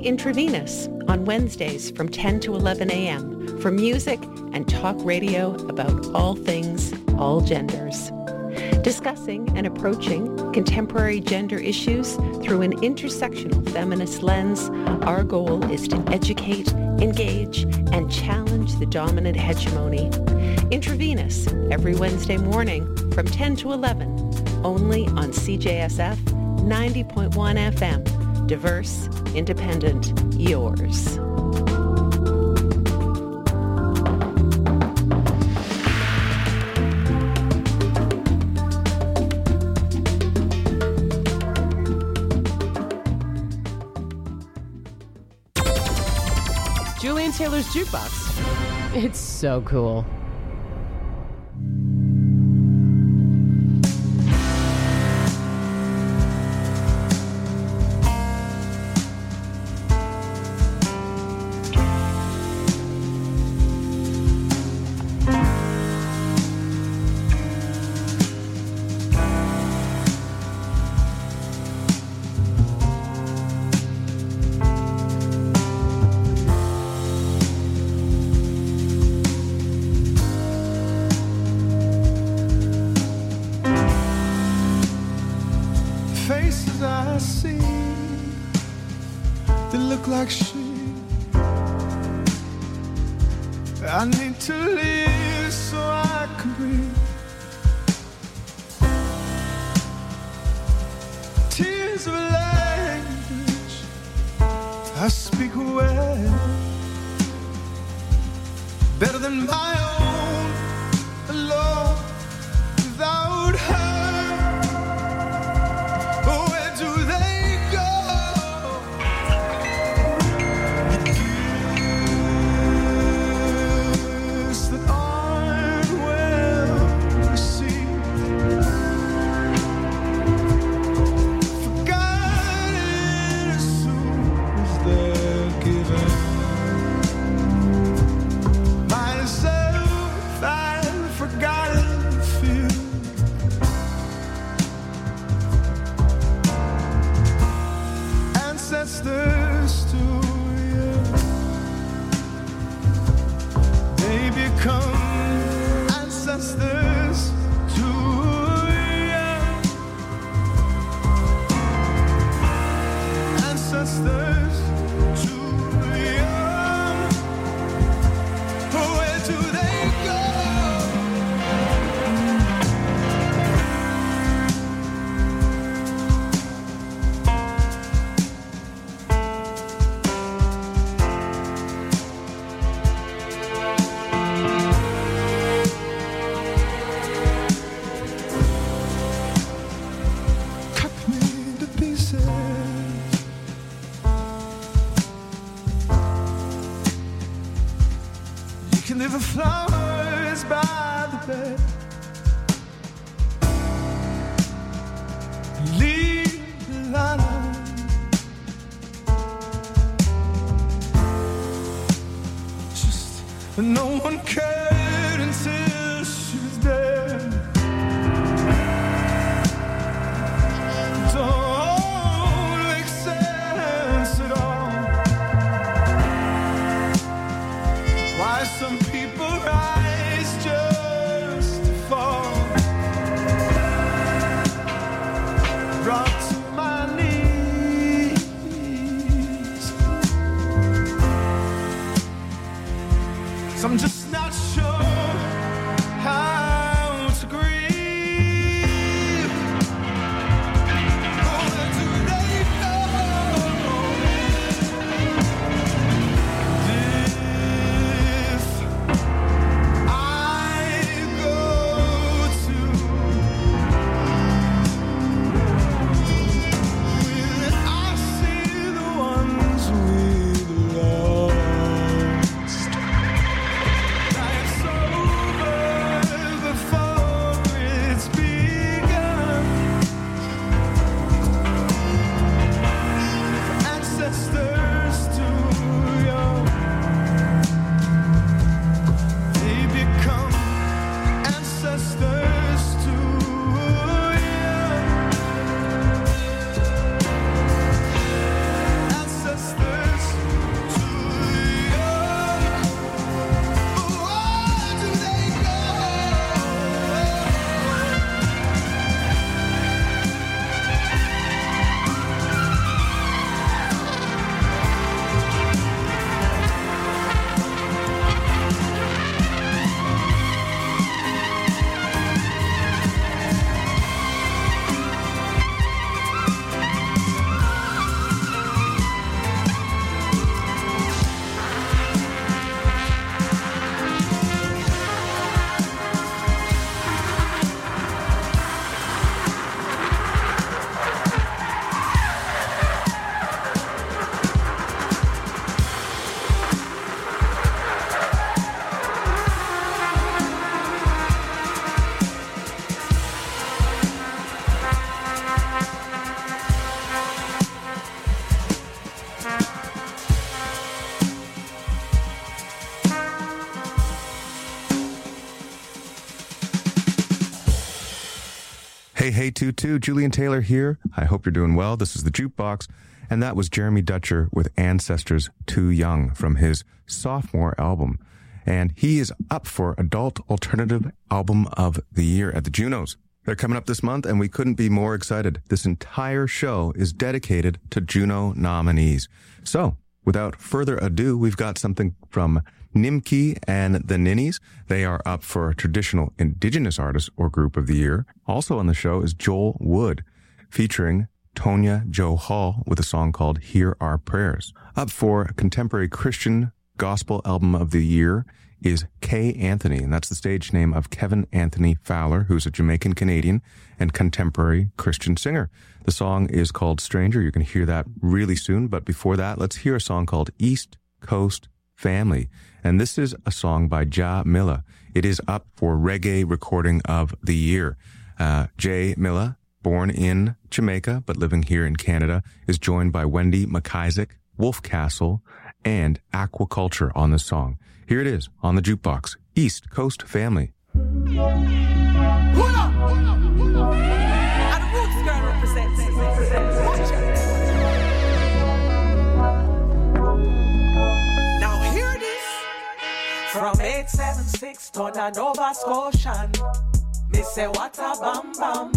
Intravenous on Wednesdays from 10 to 11 a.m. for music and talk radio about all things, all genders. Discussing and approaching contemporary gender issues through an intersectional feminist lens, our goal is to educate, engage, and challenge the dominant hegemony. Intravenous every Wednesday morning from 10 to 11, only on CJSF 90.1 FM. Diverse, independent, yours. Julian Taylor's Jukebox. It's so cool. Like she, I need to live so I can breathe. Tears of language I speak well, better than my own alone without her. Flowers by the bed, leave the light on. Just no one cared until she was dead. Don't make sense at all. Why some people rise just to fall, brought to my knees. So I'm just not sure how to grieve. Where do they go? So Hey, Tutu, Julian Taylor here. I hope you're doing well. This is the Jukebox, and that was Jeremy Dutcher with Ancestors Too Young from his sophomore album. And he is up for Adult Alternative Album of the Year at the Junos. They're coming up this month, and we couldn't be more excited. This entire show is dedicated to Juno nominees. So, without further ado, we've got something from Nimki and the Ninnies. They are up for Traditional Indigenous Artist or Group of the Year. Also on the show is Joel Wood, featuring Tonya Jo Hall with a song called Hear Our Prayers. Up for Contemporary Christian Gospel Album of the Year is Kay Anthony, and that's the stage name of Kevin Anthony Fowler, who's a Jamaican-Canadian and contemporary Christian singer. The song is called Stranger. You're going to hear that really soon, but before that, let's hear a song called East Coast Family. And this is a song by Ja Milla. It is up for Reggae Recording of the Year. Jay Milla, born in Jamaica but living here in Canada, is joined by Wendy McIsaac, Wolf Castle, and Aquaculture on this song. Here it is on the Jukebox, East Coast Family. From 876 to Nova Scotian, me say what a bam bam.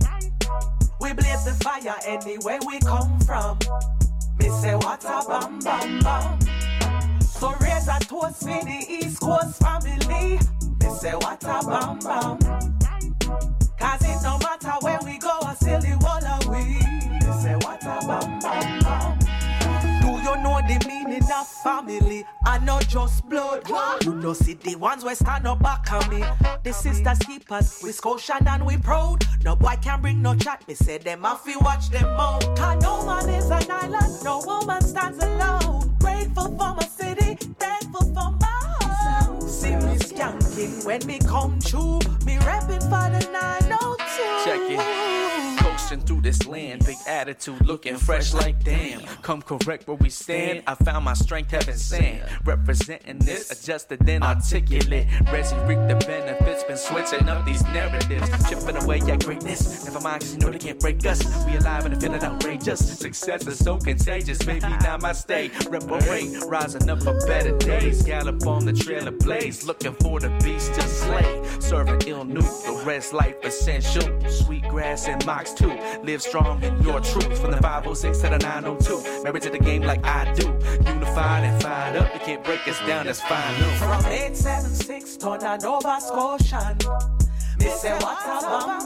We blaze the fire anywhere we come from. Me say what a bam bam bam. So raise a toast for the East Coast family. Me say what a bam bam. Cause it no matter where we go, I still the one of we. Me say what a bam bam bam. Do you know the meaning of family? I know just blood. You know see the ones where stand up back on me. The sisters keep us, we Scotian and we proud. No boy can bring no chat, me say them have to watch them out. Cause no man is an island, no woman stands alone. Grateful for my city, thankful for my home. See me skanking when me come true. Me repping for the 902. Check it. Coasting through this land, big attitude, looking fresh like damn. Come correct where we stand. I found my strength having sand. Representing this, adjusted then articulate. Resi reap the benefits, been switching up these narratives. Chipping away at greatness. Never mind, cause you know they can't break us. We alive and feeling outrageous. Success is so contagious. Maybe now my stay. Reparate, rising up for better days. Gallop on the trail of blaze. Looking for the beast to slay. Serving ill nuke, the rest life essential. Sweet grass and mocks too. Live strong in your truth. From the 506 to the 902. Married to the game like I do. Unified and fired up. You can't break us down, that's fine. No. From 876 to Nova Scotian. Me say what a bam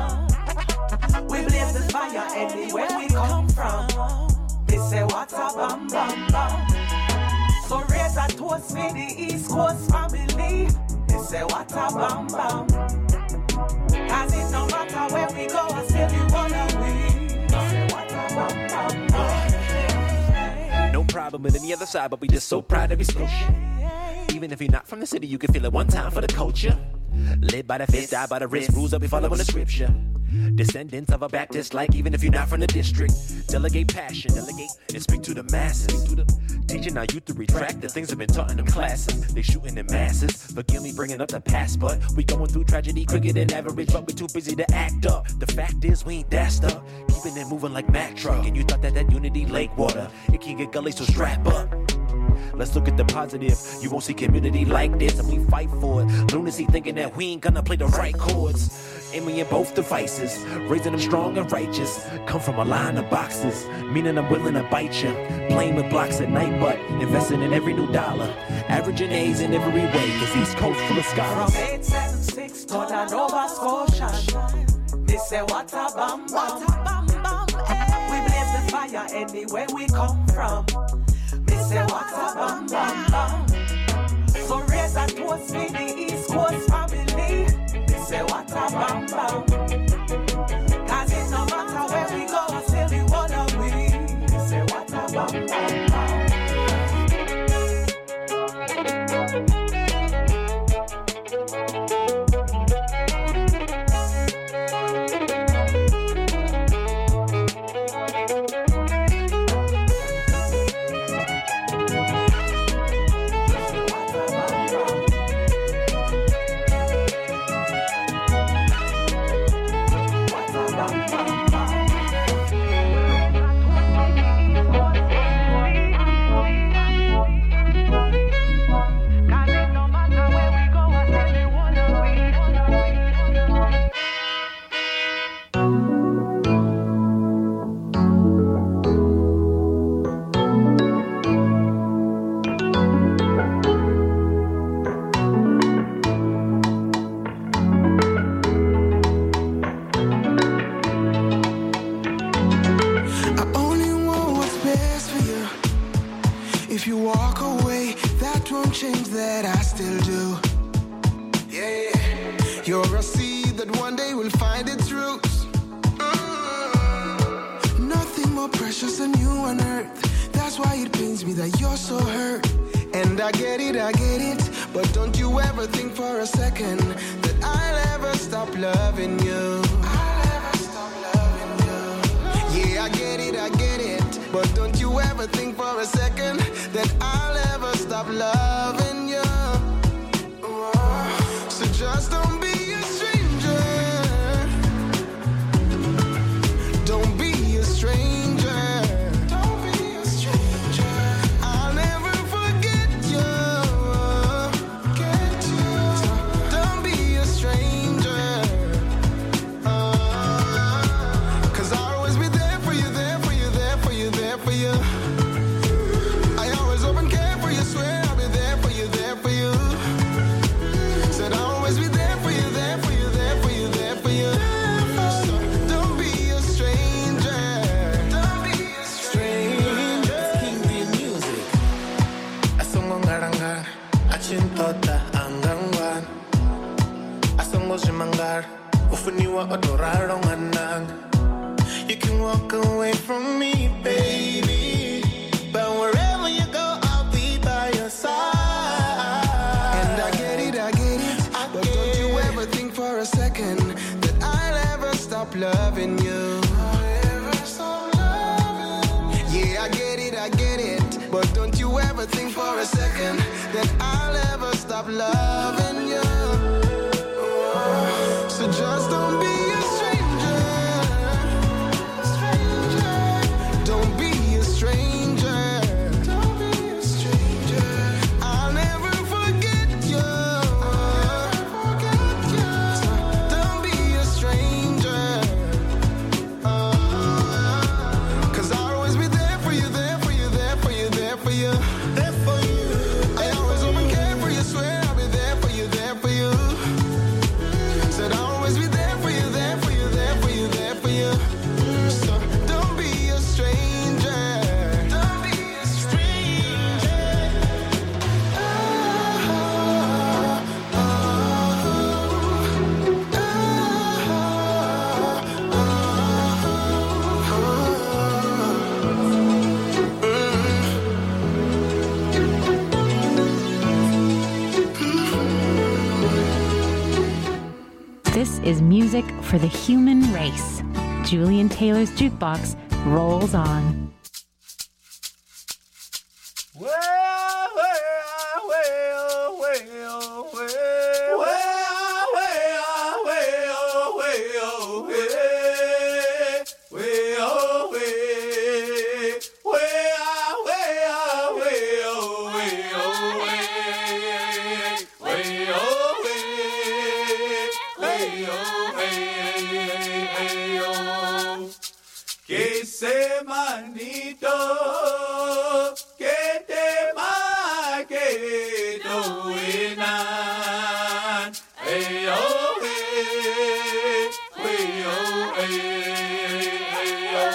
bam. We blaze the fire anywhere we come from. Me say what a bam bam bam. So raise a toast for the East Coast family. Me say what a bam bam. Cause it no matter where we go, I still be one of we. Me say what a bam bam bam. No problem with any other side, but we just so proud to be Scotian. Even if you're not from the city, you can feel it one time for the culture. Live by the fist, die by the wrist, rules that we follow in the scripture. Descendants of a Baptist, like even if you're not from the district. Delegate passion, delegate and speak to the masses. Teaching our youth to retract the things that have been taught in them classes. They shooting in masses. Forgive me bringing up the past, but we going through tragedy quicker than average, but we too busy to act up. The fact is we ain't that stuck, keeping it moving like Mack truck. And you thought that unity lake water, it can get gully, so strap up. Let's look at the positive. You won't see community like this, and we fight for it. Lunacy thinking that we ain't gonna play the right chords. Aiming in both devices, raising them strong and righteous. Come from a line of boxes, meaning I'm willing to bite you. Playing with blocks at night, but investing in every new dollar. Averaging A's in every way, cause East Coast full of scholars. From 876 to Nova Scotian. Me say what a bam bam. We blaze the fire anywhere we come from. Me say what a bam bam bam. So raise a toast for the East Coast family. Me say what a bam bam. Cause it no matter where we go, I still be one of we. Me say what a bam bam bam. that I still do. Yeah, you're a seed that one day will find its roots. Nothing more precious than you on earth. That's why it pains me that you're so hurt. And I get it, but don't you ever think for a second that I'll ever stop loving you. I'll ever stop loving you. Yeah, I get it, but don't you ever think for a second that I'll ever stop loving you. So just don't be a stranger. Don't be a stranger. You can walk away from me, baby, but wherever you go, I'll be by your side. And I get it, but don't you ever think for a second that I'll ever stop loving you. Yeah, I get it, but don't you ever think for a second that I'll ever stop loving you. So just don't be a stranger. Don't be a stranger. Don't be a stranger. I'll never forget you. Don't be a stranger. 'Cause I'll always be there for you, there for you, there for you, there for you, there for you. I always hope and care for you, swear I'll be there for you, there for you. Said I'll always be there for you, there for you, there for you, there for you. So don't be a stranger. Don't be a stranger. This is music for the human race. Julian Taylor's Jukebox rolls on. Que ese manito que te maque doinan. Hey oh hey, hey oh hey, hey oh.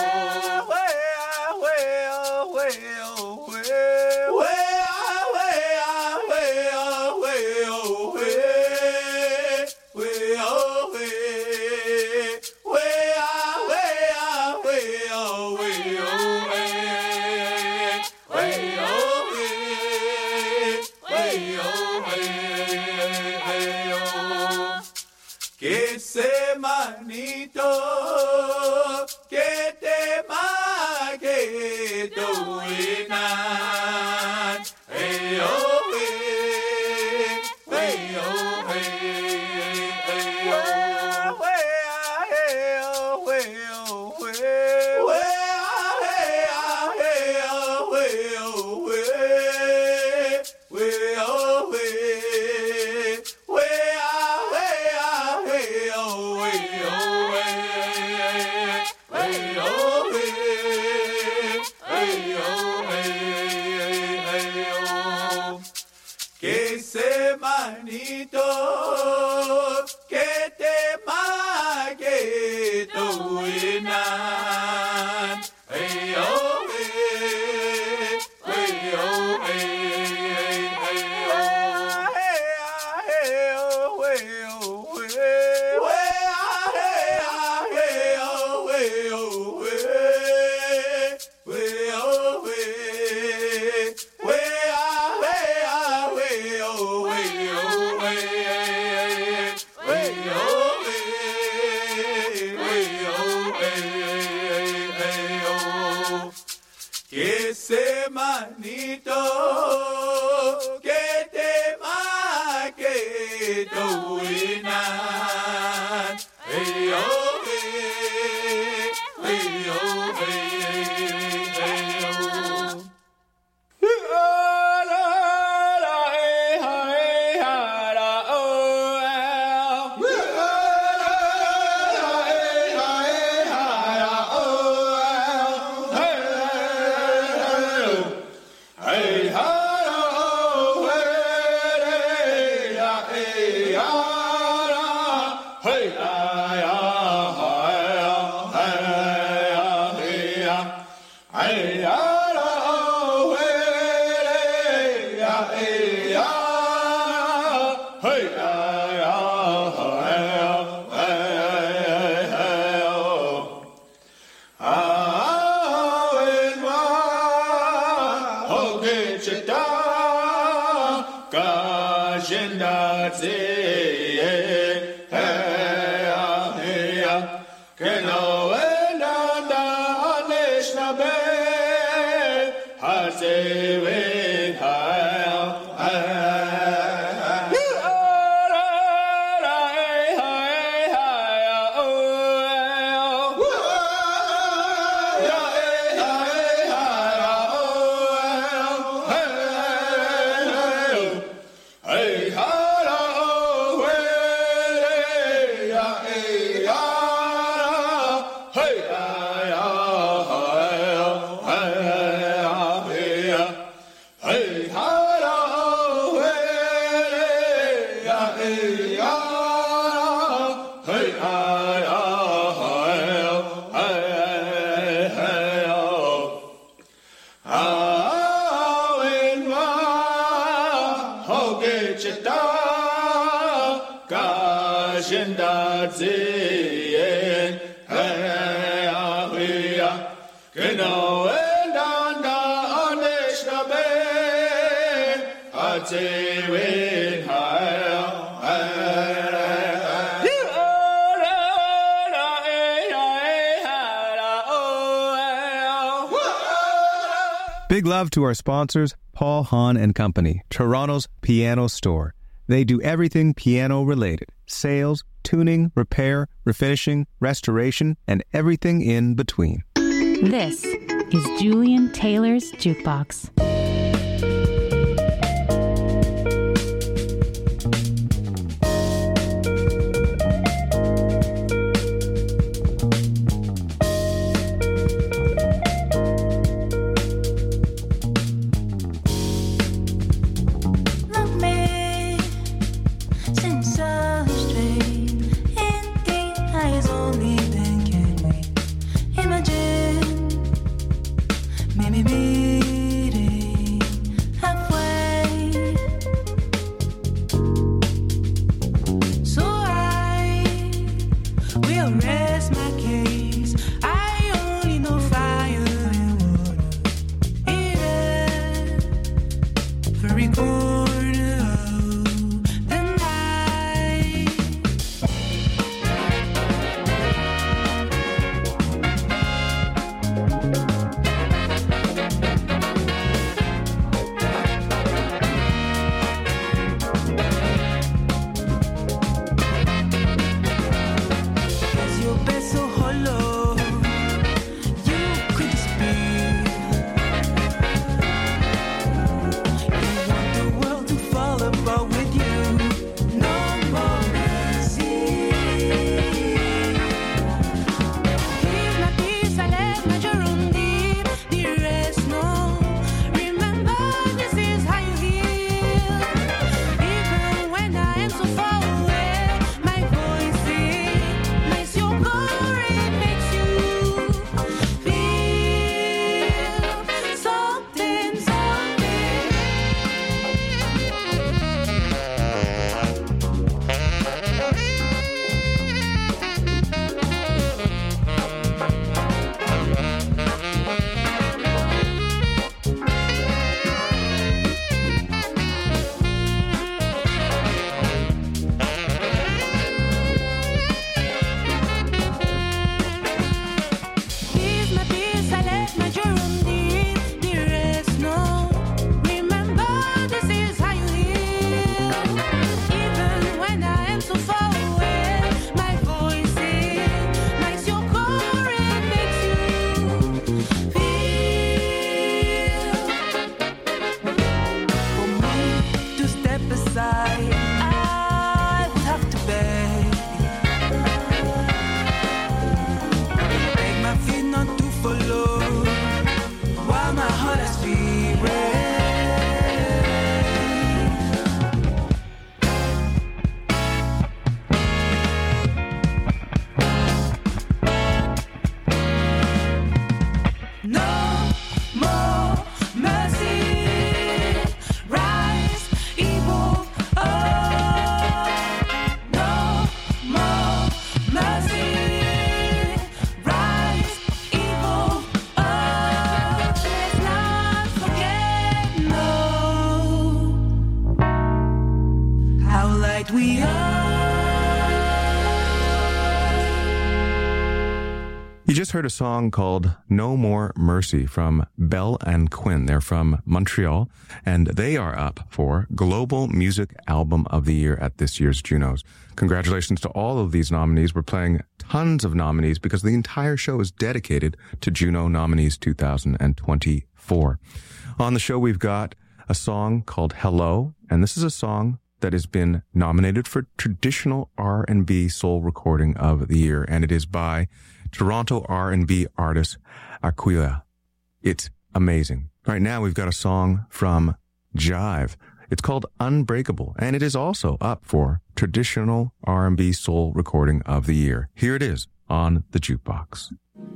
Que ese manito que te maque doinan. Hey oh hey, hey oh hey, hey oh. Que ese manito que te maque doinan. Hey oh hey, hey oh hey, hey oh. Big love to our sponsors, Paul Hahn and Company, Toronto's piano store. They do everything piano-related: sales, tuning, repair, refinishing, restoration, and everything in between. This is Julian Taylor's Jukebox. Oh light we are. You just heard a song called No More Mercy from Bell and Quinn. They're from Montreal, and they are up for Global Music Album of the Year at this year's Junos. Congratulations to all of these nominees. We're playing tons of nominees because the entire show is dedicated to Juno Nominees 2024. On the show, we've got a song called Hello, and this is a song that has been nominated for Traditional R&B Soul Recording of the Year, and it is by Toronto R&B artist Aquila. It's amazing. Right now, we've got a song from Jive. It's called Unbreakable, and it is also up for Traditional R&B Soul Recording of the Year. Here it is on the Jukebox.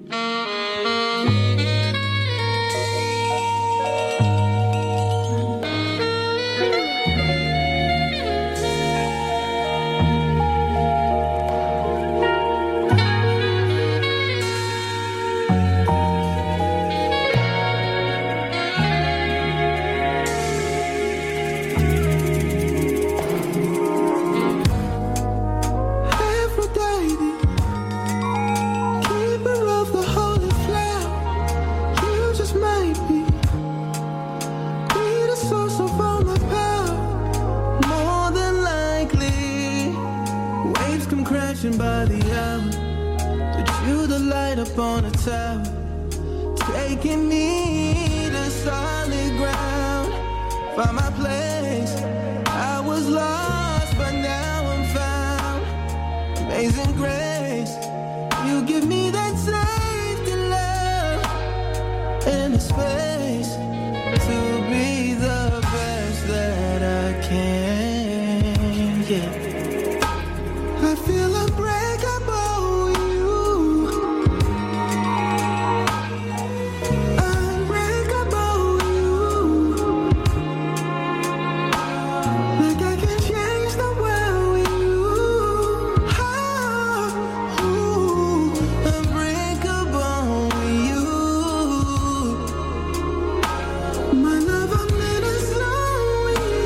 By the hour, but you the light up on the tower, taking me to solid ground. Find my place, I was lost, but now I'm found. Amazing grace, you give me that safety, love, and the space to be the best that I can. Yeah. I feel unbreakable with you. Unbreakable with you. Like I can change the world with you. Oh, unbreakable with you. My love, I'm in a zone with you.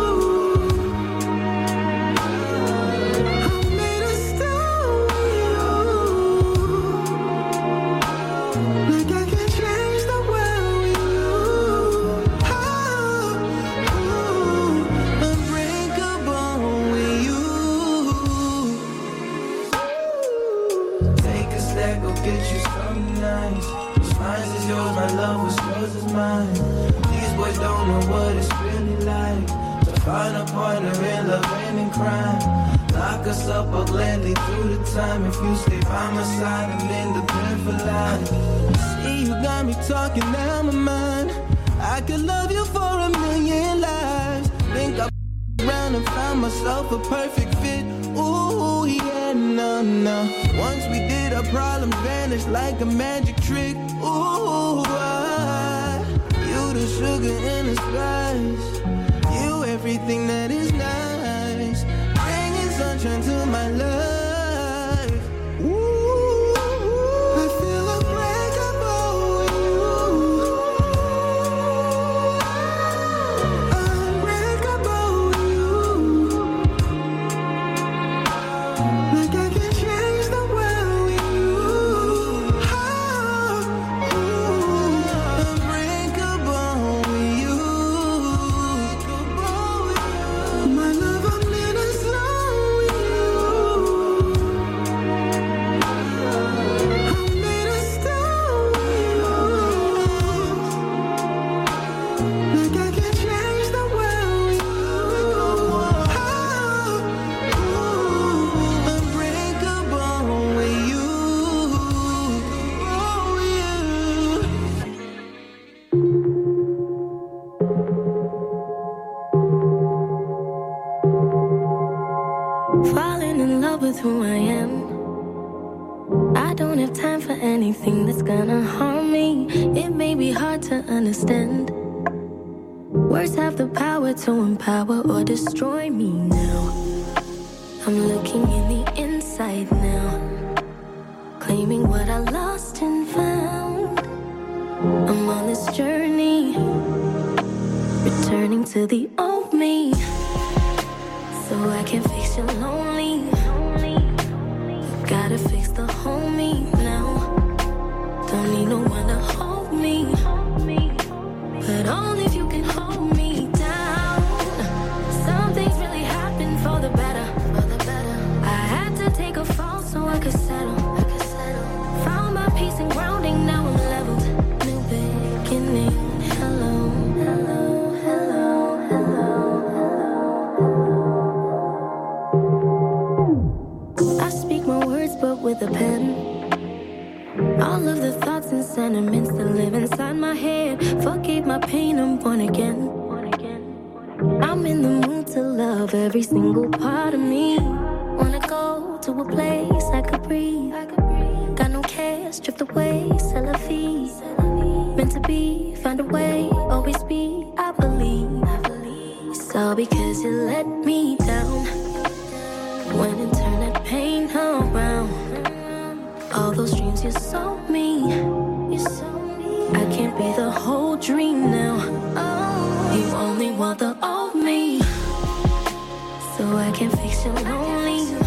Find a partner in love and in crime. Lock us up or gladly through the time. If you stay by my side, I'm independent for life. See, you got me talking out my mind. I could love you for a million lives. Think I around and found myself a perfect fit. Ooh, yeah, no, no. Once we did, our problems vanished like a magic trick. Ooh, you the sugar and the spice. Everything that is nice, bringing sunshine to my life. Ooh, I feel unbreakable with you. Unbreakable with you. Like I can change the world with you. Unbreakable with you. My love, I'm in a zone with you. I'm made of stone with you. Like I can change the world with you. Unbreakable with you. Falling in love with who I am. I don't have time for anything that's gonna harm me. It may be hard to understand. Words have the power to empower or destroy me now. I'm looking in the inside now, claiming what I lost and found. I'm on this journey, returning to the old me. So so I can fix your lonely. You gotta fix the homie now. Don't need no one to hold me, but only if you can hold me down. Some things really happen for the better. I had to take a fall so I could settle. Found my peace and grounding, now I'm leveled. New beginning, hello, hello, hello, hello. I speak my words but with a pen. All of the thoughts and sentiments that live inside my head. Forgave my pain, I'm born again. I'm in the mood to love every single part of me. Wanna go to a place I could breathe. Got no cares, drift away, c'est la vie. Meant to be, find a way, always be, I believe. It's all because you let me down. When it turned that pain around. All those dreams you sold me. I can't be the whole dream now. You only want the old me, so I can fix your lonely.